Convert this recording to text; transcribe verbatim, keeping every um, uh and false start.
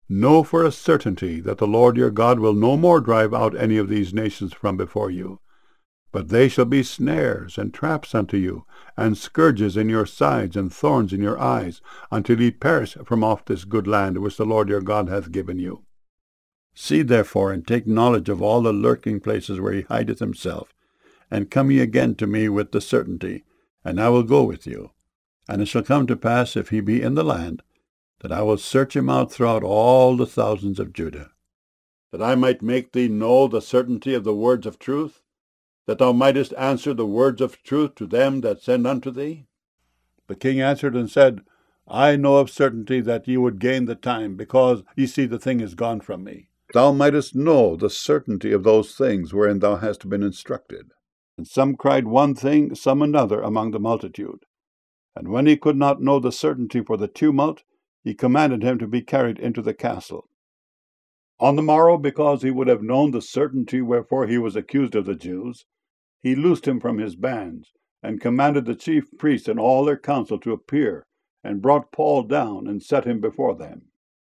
Know for a certainty that the Lord your God will no more drive out any of these nations from before you, but they shall be snares and traps unto you, and scourges in your sides, and thorns in your eyes, until ye perish from off this good land which the Lord your God hath given you. See therefore, and take knowledge of all the lurking places where he hideth himself, and come ye again to me with the certainty, and I will go with you. And it shall come to pass, if he be in the land, that I will search him out throughout all the thousands of Judah, that I might make thee know the certainty of the words of truth, that thou mightest answer the words of truth to them that send unto thee? The king answered and said, I know of certainty that ye would gain the time, because ye see the thing is gone from me. Thou mightest know the certainty of those things wherein thou hast been instructed. And some cried one thing, some another among the multitude. And when he could not know the certainty for the tumult, he commanded him to be carried into the castle. On the morrow, because he would have known the certainty wherefore he was accused of the Jews, he loosed him from his bands, and commanded the chief priests and all their council to appear, and brought Paul down, and set him before them.